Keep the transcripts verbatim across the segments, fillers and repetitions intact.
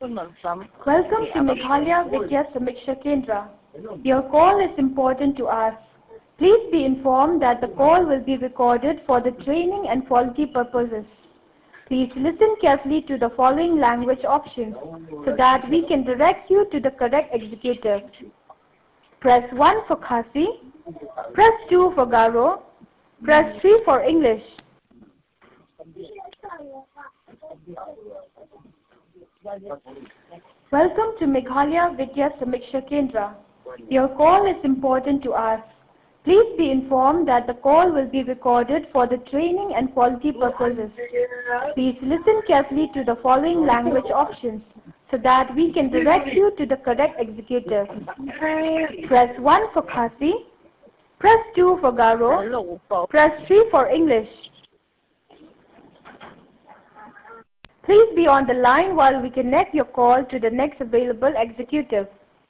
Welcome to Meghalaya Vidya Samiksha Kendra. Your call is important to us. Please be informed that the call will be recorded for the training and quality purposes. Please listen carefully to the following language options so that we can direct you to the correct executive. Press one for Khasi, press two for Garo, press three for English. Welcome to Meghalaya Vidya Samiksha Kendra. Your call is important to us. Please be informed that the call will be recorded for the training and quality purposes. Please listen carefully to the following language options so that we can direct you to the correct executive. Press one for Khasi, press two for Garo, press three for English. Please be on the line while we connect your call to the next available executive.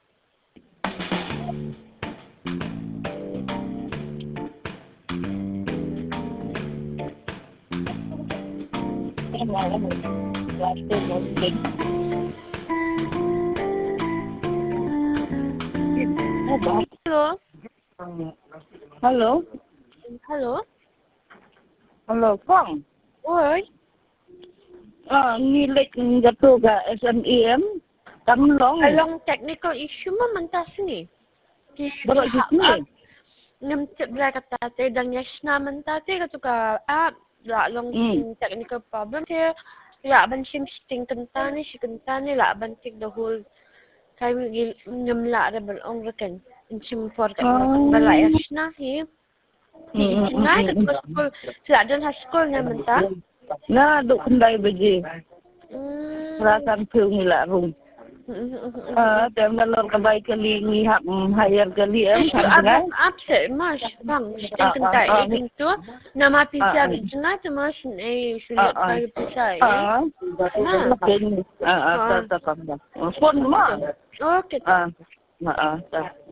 Hello. Hello. Hello. Hello, Phong. Oi. Ờ, nghi lịch gặp tôi cả S M E M tấm lóng Along technical issue mo man ta sini. Baru di sini. Ngam tibla kata te dan yashna man ta te ka ka app la long technical problem te la ban sim sting kanta ni si kanta ni la ban tik the whole kai ngam la da bal ong raken in sim for ka bala yashna hi. Ngai ka to school la dan ha school ngam man ta. Na duk kendai beji. Rasan film ni lah rung. Ah, tem dalor kabai kali ni hak hire kali em kan. Upset mas bang, sting kentai itu nama pizza bijna cuma sini sulit bagi pizza. Ah, ah, ah, tak tak tak. Phone mah. Okay. Ah, ah, tak.